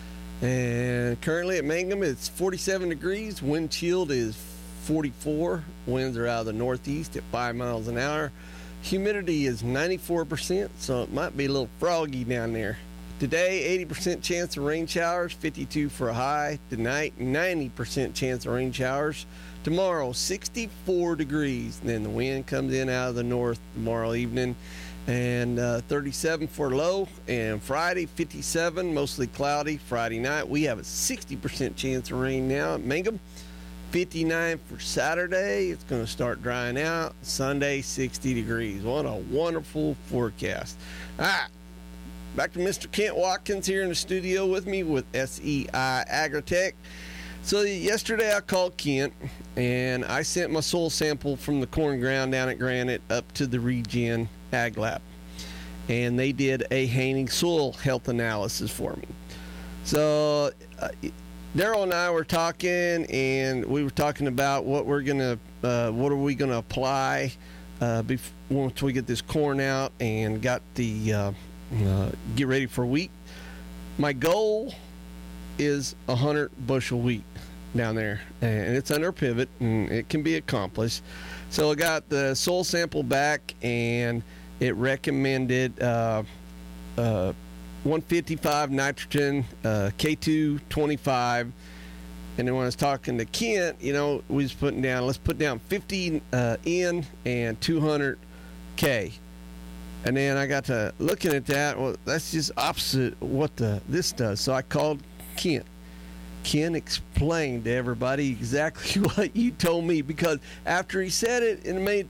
And currently at Mangum, it's forty-seven degrees. Wind chill is forty-four. Winds are out of the northeast at five miles an hour. Humidity is ninety-four percent, so it might be a little froggy down there. Today, eighty percent chance of rain showers, fifty-two for a high. Tonight, ninety percent chance of rain showers. Tomorrow, sixty-four degrees. And then the wind comes in out of the north tomorrow evening. And uh, thirty-seven for low. And Friday, fifty-seven, mostly cloudy. Friday night, we have a sixty percent chance of rain now at Mangum. fifty-nine for Saturday. It's going to start drying out. Sunday, sixty degrees. What a wonderful forecast. All right. Back to Mister Kent Watkins here in the studio with me with S E I Agritech. So yesterday I called Kent, and I sent my soil sample from the corn ground down at Granite up to the Regen Ag Lab. And they did a Haining soil health analysis for me. So uh, Daryl and I were talking, and we were talking about what we're going to, uh, what are we going to apply uh, before, once we get this corn out and got the, uh, uh, get ready for wheat. My goal is one hundred bushel wheat down there, and it's under pivot, and it can be accomplished. So I got the soil sample back, and it recommended uh, uh, one fifty-five nitrogen, uh, K two twenty-five, and then when I was talking to Kent, you know, we was putting down, let's put down fifty uh, N and two hundred K. And then I got to looking at that. Well, that's just opposite what the this does. So I called Kent. Kent explained to everybody exactly what you told me, because after he said it, it made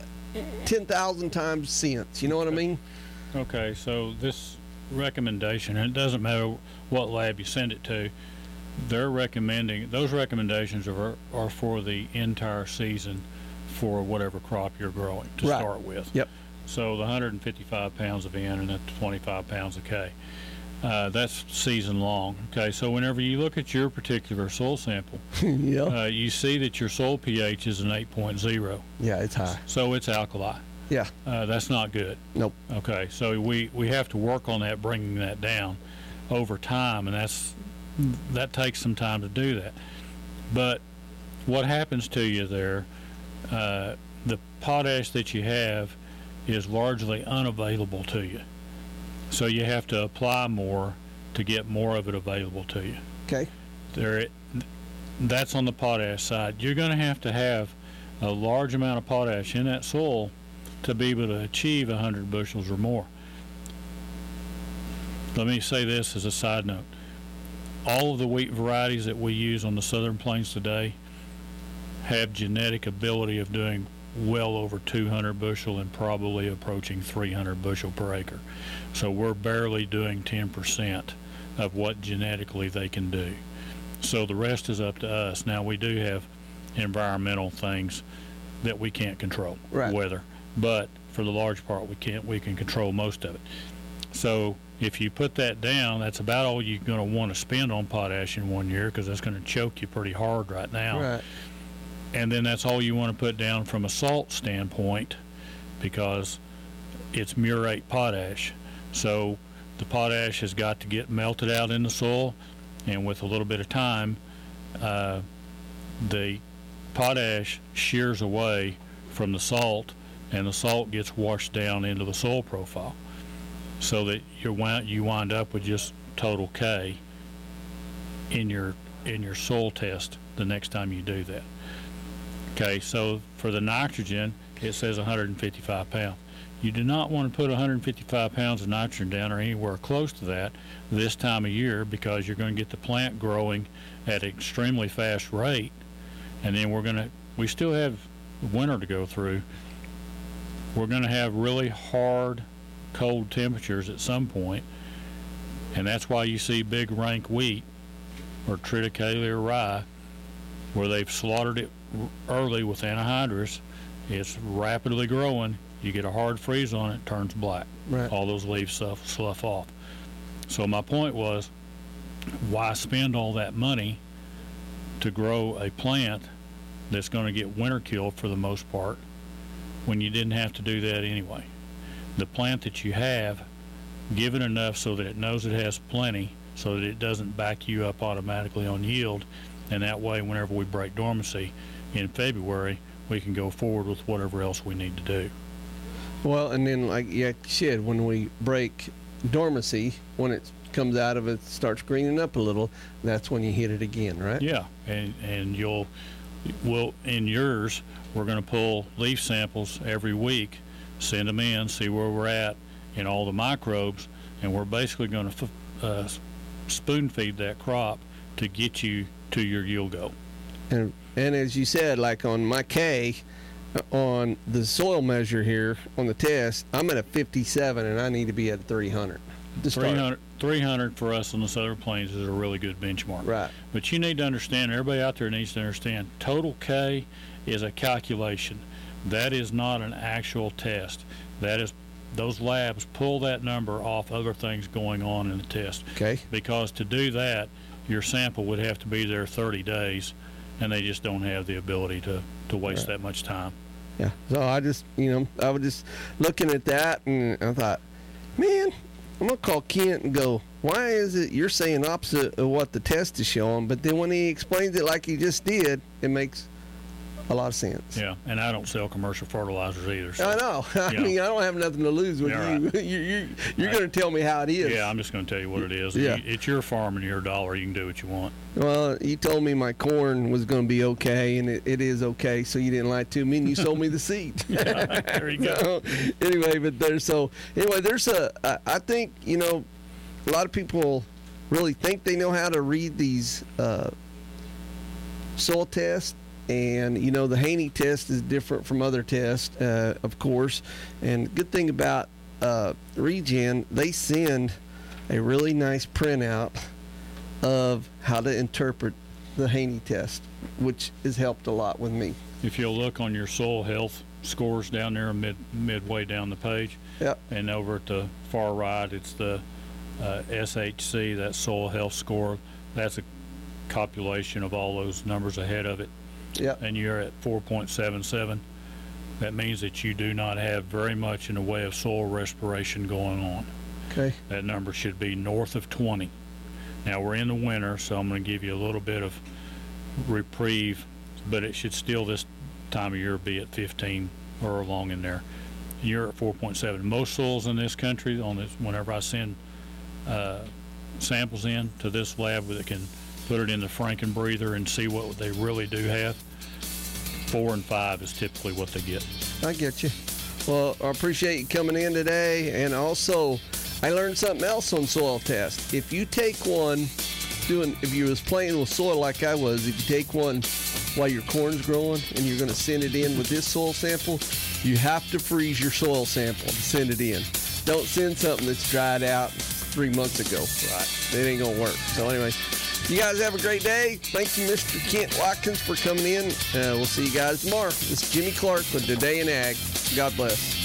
ten thousand times sense. You know what I mean? Okay, so this recommendation, and it doesn't matter what lab you send it to, they're recommending, those recommendations are, are for the entire season for whatever crop you're growing to Right. start with. Yep. So the one hundred fifty-five pounds of N and the twenty-five pounds of K. Uh, that's season long. Okay, so whenever you look at your particular soil sample, yeah. uh, you see that your soil pH is an eight point oh. Yeah, it's high. So it's alkali. Yeah. Uh, that's not good. Nope. Okay, so we, we have to work on that, bringing that down over time, and that's that takes some time to do that. But what happens to you there, uh, the potash that you have is largely unavailable to you. So you have to apply more to get more of it available to you. Okay. There, that's on the potash side. You're going to have to have a large amount of potash in that soil to be able to achieve one hundred bushels or more. Let me say this as a side note. All of the wheat varieties that we use on the Southern Plains today have genetic ability of doing well over two hundred bushel and probably approaching three hundred bushel per acre. So we're barely doing ten percent of what genetically they can do. So the rest is up to us. Now, we do have environmental things that we can't control, right. weather, but for the large part we can't. We can control most of it. So if you put that down, that's about all you're going to want to spend on potash in one year, because that's going to choke you pretty hard right now. Right. And then that's all you want to put down from a salt standpoint, because it's murate potash. So the potash has got to get melted out in the soil, and with a little bit of time, uh, the potash shears away from the salt, and the salt gets washed down into the soil profile, so that you wind, you wind up with just total K in your in your soil test the next time you do that. Okay, so for the nitrogen, it says one hundred fifty-five pounds. You do not want to put one hundred fifty-five pounds of nitrogen down or anywhere close to that this time of year, because you're going to get the plant growing at an extremely fast rate, and then we're going to, we still have winter to go through. We're going to have really hard, cold temperatures at some point, and that's why you see big rank wheat or triticale rye, where they've slaughtered it early with anhydrous. It's rapidly growing. You get a hard freeze on it, it turns black. Right. All those leaves slough, slough off. So my point was, why spend all that money to grow a plant that's going to get winter killed for the most part, when you didn't have to do that anyway? The plant that you have, give it enough so that it knows it has plenty, so that it doesn't back you up automatically on yield, and that way whenever we break dormancy in February, we can go forward with whatever else we need to do. Well, and then, like you said, when we break dormancy, when it comes out of it, starts greening up a little, that's when you hit it again, right? Yeah, and and you'll, will in yours, we're going to pull leaf samples every week, send them in, see where we're at in all the microbes, and we're basically going to uh, spoon feed that crop to get you to your yield goal. And and as you said, like on my K, on the soil measure here on the test, I'm at a fifty-seven, and I need to be at three hundred. three hundred, three hundred for us on the Southern Plains is a really good benchmark. Right. But you need to understand, everybody out there needs to understand, total K is a calculation. That is not an actual test. That is, those labs pull that number off other things going on in the test. Okay. Because to do that, your sample would have to be there thirty days, and they just don't have the ability to, to waste Right. that much time. Yeah. So I just, you know, I was just looking at that, and I thought, man, I'm going to call Kent and go, why is it you're saying opposite of what the test is showing? But then when he explains it like he just did, it makes a lot of sense. Yeah, and I don't sell commercial fertilizers either. So, I know. I you mean, know. I don't have nothing to lose with Yeah, you. right. you, you you're going to tell me how it is. Yeah, I'm just going to tell you what it is. Yeah. You- It's your farm and your dollar. You can do what you want. Well, you told me my corn was going to be okay, and it, it is okay, so you didn't lie to me, and you sold me the seed. Yeah, there you go. So, anyway, but there's so anyway, there's a. I, I think you know, a lot of people really think they know how to read these uh, soil tests, and you know the Haney test is different from other tests, uh, of course. And good thing about uh, Regen, they send a really nice printout of how to interpret the Haney test, which has helped a lot with me. If you'll look on your soil health scores down there mid midway down the page, Yep. and over at the far right, it's the Uh, S H C, that soil health score, that's a copulation of all those numbers ahead of it. Yep. And you're at four point seven seven. That means that you do not have very much in the way of soil respiration going on. Okay. That number should be north of twenty. Now, we're in the winter, so I'm going to give you a little bit of reprieve, but it should still this time of year be at fifteen or along in there. You're at four point seven. Most soils in this country, on this, whenever I send uh, samples in to this lab that can put it in the Franken breather and see what they really do have, four and five is typically what they get. I get you. Well, I appreciate you coming in today. And also, I learned something else on soil test. If you take one, doing, if you was playing with soil like I was, if you take one while your corn's growing and you're going to send it in with this soil sample, you have to freeze your soil sample to send it in. Don't send something that's dried out three months ago. Right. It ain't going to work. So anyway, you guys have a great day. Thank you, Mister Kent Watkins, for coming in. Uh, we'll see you guys tomorrow. This is Jimmy Clark with Today in Ag. God bless.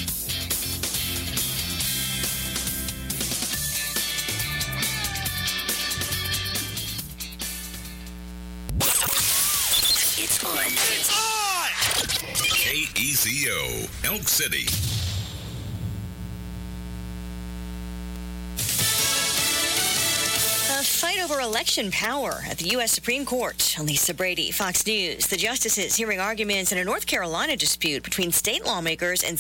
It's on. It's on! K E C O, Elk City. A fight over election power at the U S Supreme Court. Lisa Brady, Fox News. The justices hearing arguments in a North Carolina dispute between state lawmakers and